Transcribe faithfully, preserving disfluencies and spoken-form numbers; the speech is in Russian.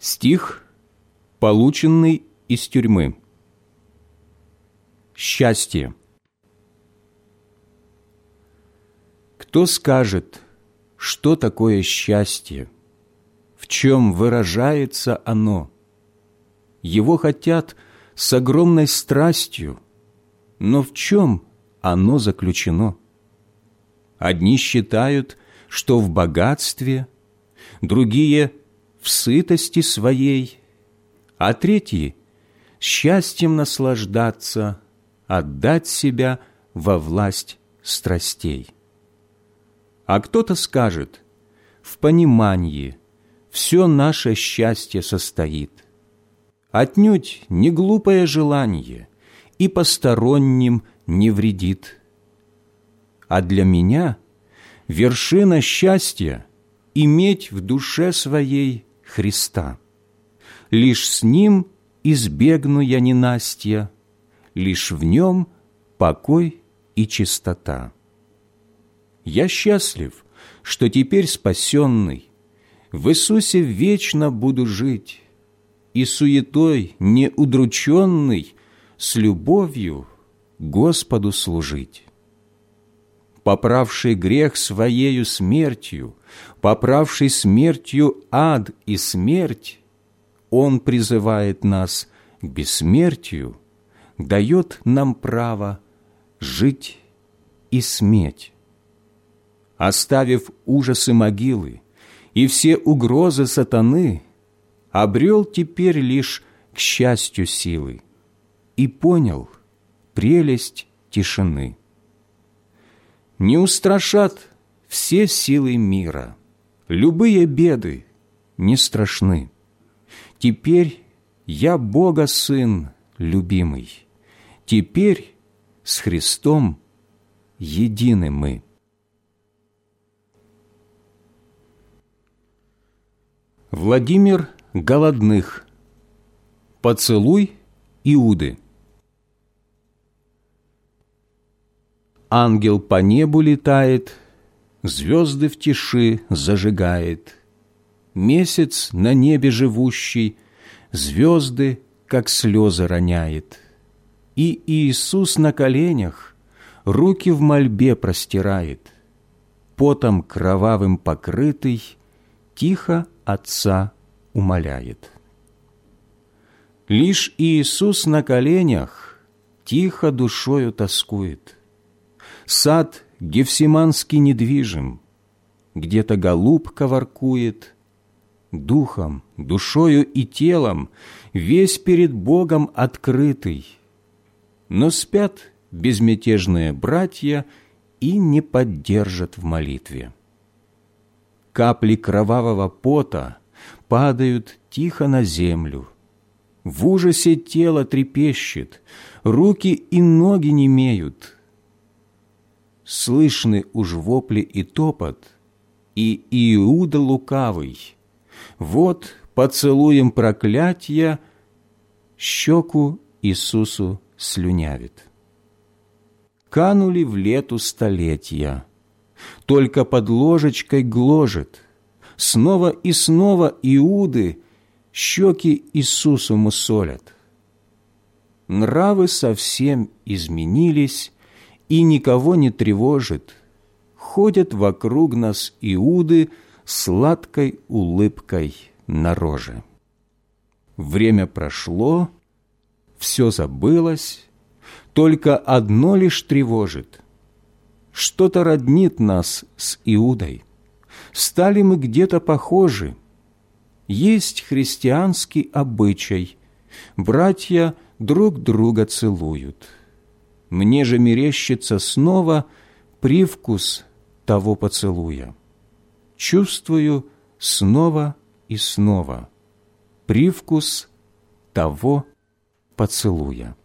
Стих, полученный из тюрьмы. Счастье. Кто скажет, что такое счастье? В чем выражается оно? Его хотят с огромной страстью, но в чем оно заключено? Одни считают, что в богатстве, другие – в сытости своей, а третьи – счастьем наслаждаться, отдать себя во власть страстей. А кто-то скажет, в понимании все наше счастье состоит, отнюдь не глупое желание и посторонним не вредит. А для меня вершина счастья – иметь в душе своей Христа. Лишь с Ним избегну я ненастья, лишь в Нем покой и чистота. Я счастлив, что теперь спасенный, в Иисусе вечно буду жить, и суетой неудрученный с любовью Господу служить. Поправший грех своею смертью, поправший смертью ад и смерть, Он призывает нас к бессмертию, дает нам право жить и сметь. Оставив ужасы могилы и все угрозы сатаны, обрел теперь лишь к счастью силы и понял прелесть тишины. Не устрашат все силы мира, любые беды не страшны. Теперь я Бога сын любимый, теперь с Христом едины мы. Владимир Голодных. Поцелуй Иуды. Ангел по небу летает, звезды в тиши зажигает. Месяц на небе живущий звезды, как слезы, роняет. И Иисус на коленях руки в мольбе простирает, потом кровавым покрытый, тихо Отца умоляет. Лишь Иисус на коленях тихо душою тоскует. Сад Гефсиманский недвижим, где-то голубка воркует, духом, душою и телом весь перед Богом открытый. Но спят безмятежные братья и не поддержат в молитве. Капли кровавого пота падают тихо на землю. В ужасе тело трепещет, руки и ноги немеют. Слышны уж вопли и топот, и Иуда лукавый. Вот поцелуем проклятия щеку Иисусу слюнявит. Канули в лету столетия, только под ложечкой гложет. Снова и снова Иуды щеки Иисусу мусолят. Нравы совсем изменились, и никого не тревожит. Ходят вокруг нас Иуды сладкой улыбкой на роже. Время прошло, все забылось, только одно лишь тревожит. Что-то роднит нас с Иудой. Стали мы где-то похожи. Есть христианский обычай. Братья друг друга целуют. Мне же мерещится снова привкус того поцелуя. Чувствую снова и снова привкус того поцелуя.